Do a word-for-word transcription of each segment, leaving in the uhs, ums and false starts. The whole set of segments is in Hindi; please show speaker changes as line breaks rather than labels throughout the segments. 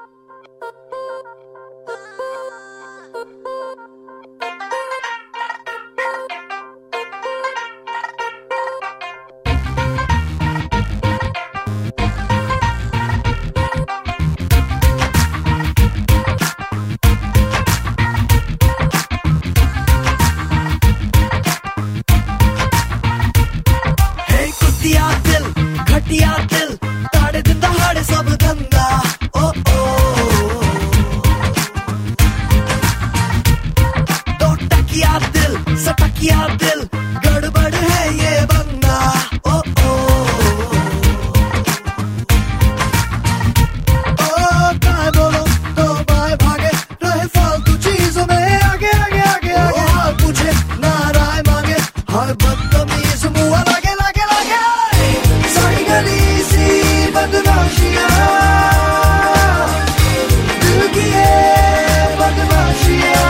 घटिया दिल ताड़े दिन दहाड़े सब धंधा ओ ओ तो टकिया दिल सटकिया दिल गड़बड़ है ये बंदा ओ ओ ओ काय बोलो तो बाय भागे रहे फालतू चीजों में आगे आगे आगे आगे हाल पूछे नाराय मांगे हर बदतमीज मुआ लगे लगे लगे सारी गली सी बदमाशियां दिल की ये बदमाशियां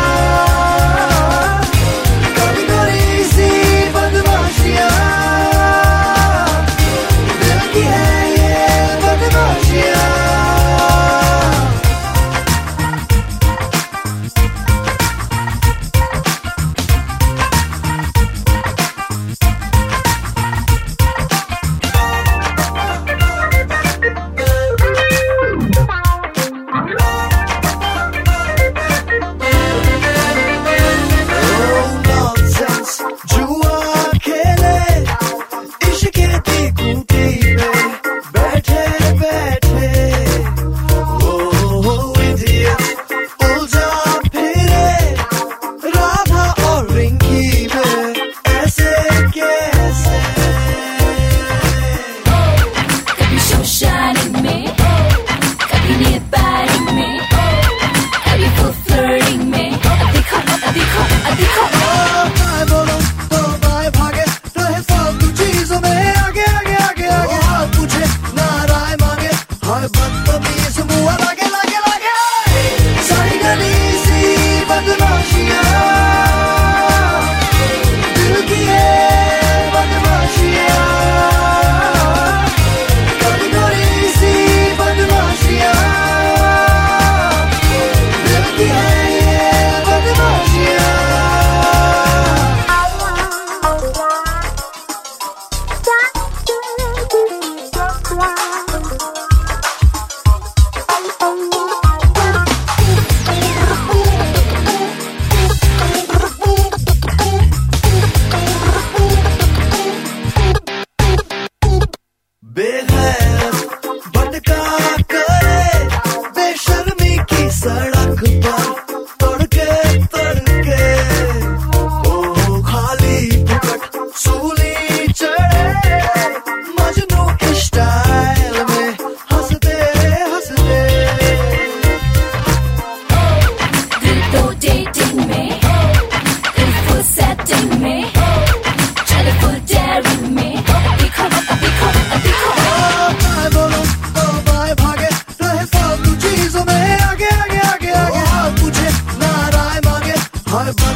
गली गली सी बदमाशियां दिल की है ये बदमाशियां सड़क पर तड़के तड़के ओ खाली फुकट सूली चढ़े मजनू के स्टाइल में हंसते हंसते
दिल तो डेटिंग में दिल फुल सेटिंग में चल फुल डेयरिंग में दिखो दिखो दिखो
काय बोलो तो बाय भागे रहे फालतू चीजों में आगे आगे आगे आगे हाल पूछे नाराय मांगे हर